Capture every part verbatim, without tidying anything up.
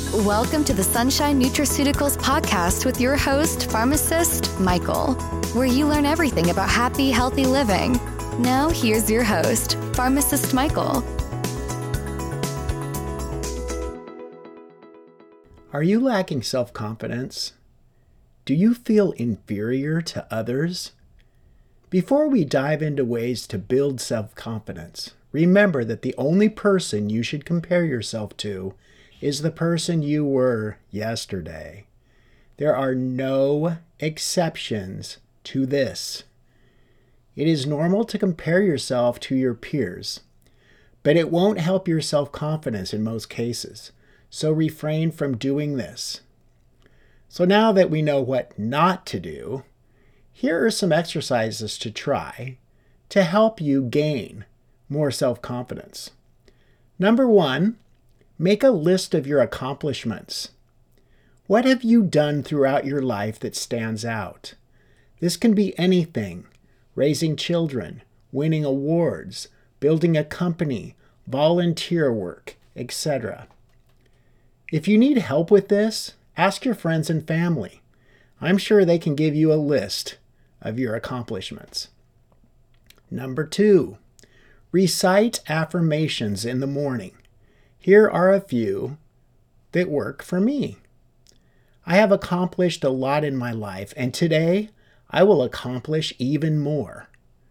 Welcome to the Sunshine Nutraceuticals podcast with your host, pharmacist Michael, where you learn everything about happy, healthy living. Now, here's your host, pharmacist Michael. Are you lacking self-confidence? Do you feel inferior to others? Before we dive into ways to build self-confidence, remember that the only person you should compare yourself to is the person you were yesterday. There are no exceptions to this. It is normal to compare yourself to your peers, but it won't help your self-confidence in most cases, so refrain from doing this. So now that we know what not to do, here are some exercises to try to help you gain more self-confidence. Number one, make a list of your accomplishments. What have you done throughout your life that stands out? This can be anything: raising children, winning awards, building a company, volunteer work, et cetera. If you need help with this, ask your friends and family. I'm sure they can give you a list of your accomplishments. Number two, recite affirmations in the morning. Here are a few that work for me. I have accomplished a lot in my life, and today I will accomplish even more.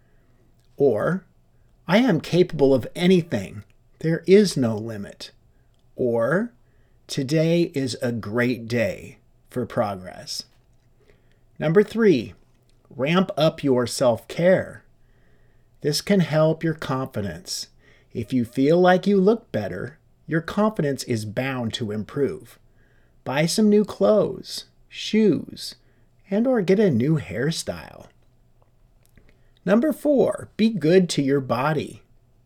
Or, I am capable of anything. There is no limit. Or, today is a great day for progress. Number three, ramp up your self-care. This can help your confidence. If you feel like you look better, your confidence is bound to improve. Buy some new clothes, shoes, and or get a new hairstyle. Number four, be good to your body.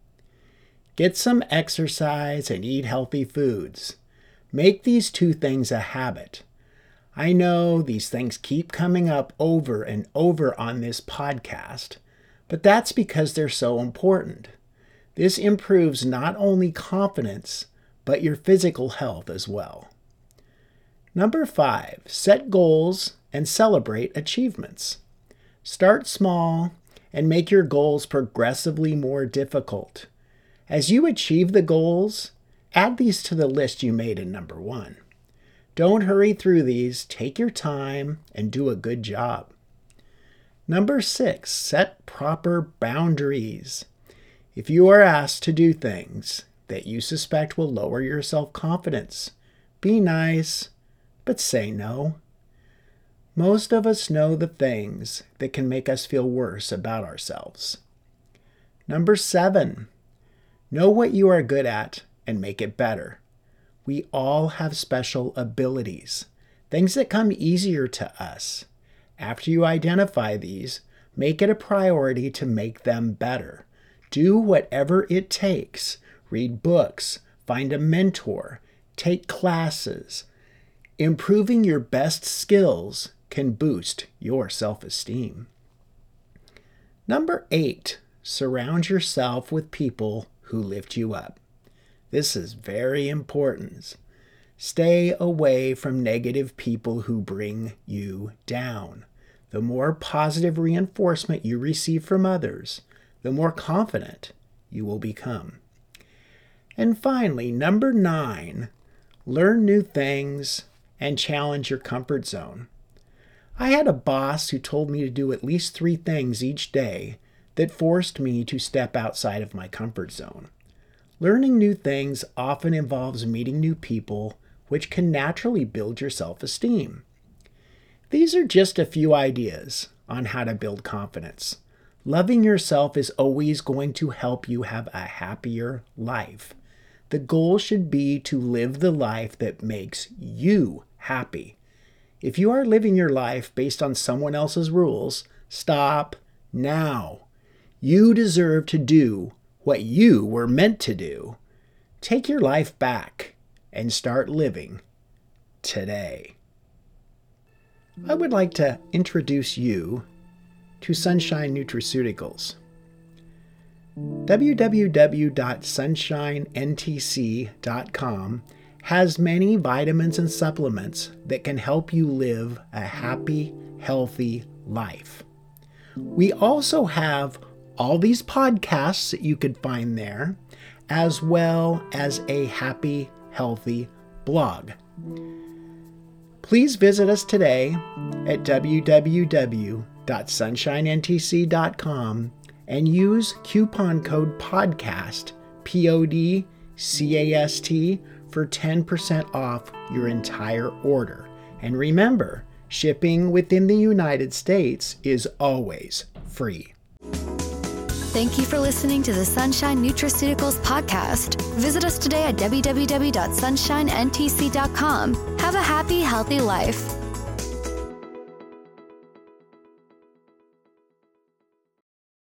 Get some exercise and eat healthy foods. Make these two things a habit. I know these things keep coming up over and over on this podcast, but that's because they're so important. This improves not only confidence, but your physical health as well. Number five, set goals and celebrate achievements. Start small and make your goals progressively more difficult. As you achieve the goals, add these to the list you made in number one. Don't hurry through these. Take your time and do a good job. Number six, set proper boundaries. If you are asked to do things that you suspect will lower your self-confidence, be nice, but say no. Most of us know the things that can make us feel worse about ourselves. Number seven, know what you are good at and make it better. We all have special abilities, things that come easier to us. After you identify these, make it a priority to make them better. Do whatever it takes. Read books, find a mentor, take classes. Improving your best skills can boost your self-esteem. Number eight, surround yourself with people who lift you up. This is very important. Stay away from negative people who bring you down. The more positive reinforcement you receive from others, the more confident you will become. And finally, number nine, learn new things and challenge your comfort zone. I had a boss who told me to do at least three things each day that forced me to step outside of my comfort zone. Learning new things often involves meeting new people, which can naturally build your self-esteem. These are just a few ideas on how to build confidence. Loving yourself is always going to help you have a happier life. The goal should be to live the life that makes you happy. If you are living your life based on someone else's rules, stop now. You deserve to do what you were meant to do. Take your life back and start living today. I would like to introduce you to Sunshine Nutraceuticals. w w w dot sunshine n t c dot com has many vitamins and supplements that can help you live a happy, healthy life. We also have all these podcasts that you could find there, as well as a happy, healthy blog. Please visit us today at w w w dot sunshine n t c dot com and use coupon code PODCAST, P O D C A S T, for ten percent off your entire order. And remember, shipping within the United States is always free. Thank you for listening to the Sunshine Nutraceuticals podcast. Visit us today at w w w dot sunshine n t c dot com. Have a happy, healthy life.